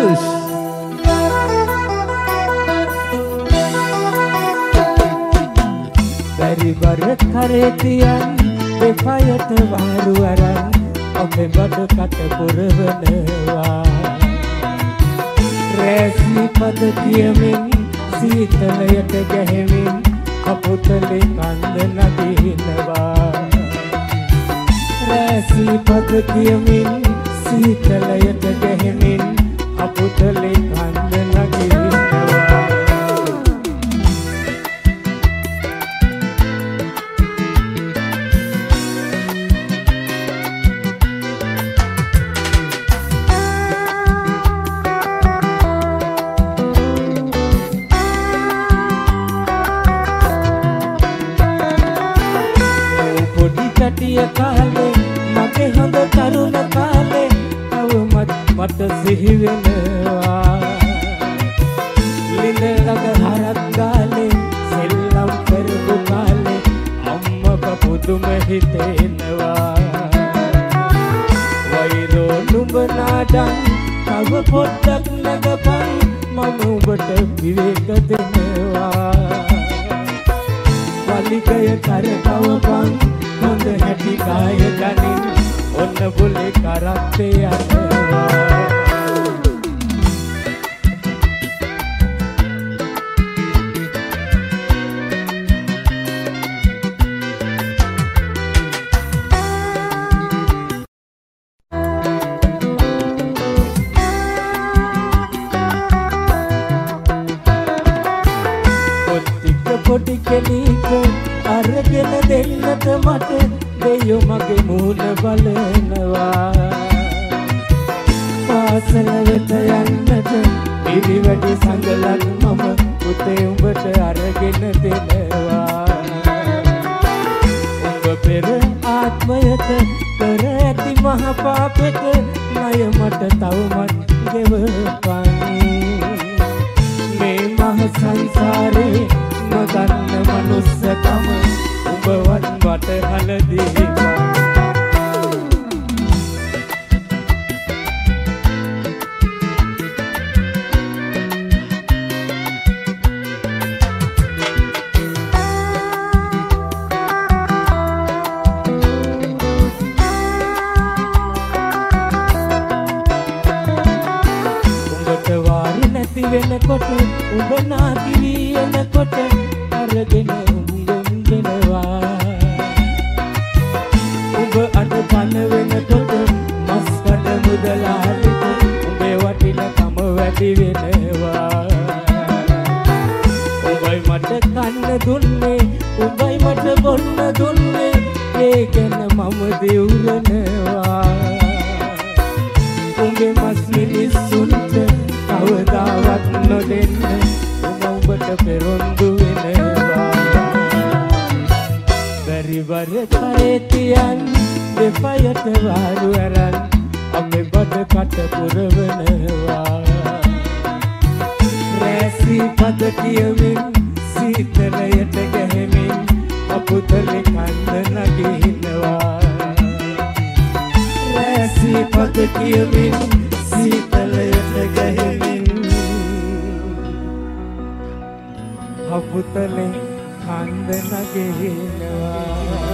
Ayush. Dari barat karetian bepayat baru aran oke badu kata purwanewa resi pada diamin sitalayat gahemin kaputale kandana dihinwa resi pada diamin sitalayat gahemin kaputale kandana dihinwa Dia kale mage hond taruna kale awmat mat sihi wenawa lindaga harat gale sellam karbu kale amma papudum hitenawa wairo numbana dan kaw poddak nagapan mama obata vivek denawa walikaya kar kawapan හොඳ හැටි කාය ගනින් ඔන්න බුලේ කරත්තේ යනවා පොත්තික පොඩි කෙනෙක් අරගෙන දෙන්නට මට දෙයෝ මගේ මූණ බලනවා පාසල වෙත යන්නට පිරිවැඩි සංගලක් මම පුතේ උඹට අරගෙන දෙනවා උඹ පෙර ආත්මයක කර ඇති මහ පාපෙට ණය මට තවමත් ගෙවපන් මේ මහ සංසාරේ නොදන්න මනුස්සකම උඹවත් වට හලදී උඹට වාරි නැති වෙනකොට උඹ නාකි වෙනකොට අරගෙන උඹ අද පන වෙනකොට මස් කඩ මුදලාලිට උඹේ වටිනකම වැඩි වෙනවා උඹයි මට කන්න දුන්නේ උඹයි මට බොන්න දුන්නේ ඒ ගැන මම දියුරනවා උඹේ මස් මිනිස්සුන්ට කවදාවත් නොදෙන්න උඹට පෙරොන්දු වෙනවා බැරිවර කරේතියන් දෙපයට වාරු අරන් අපේ බඩ කට පුරවනවා රැසි පද කියමින් සීතලයට ගැහෙමින් අපුතලේ කන්ද නගිනවා රැසි පද කියමින් සීතලයට ගැහෙමින් අපුතලේ කන්ද නගිනවා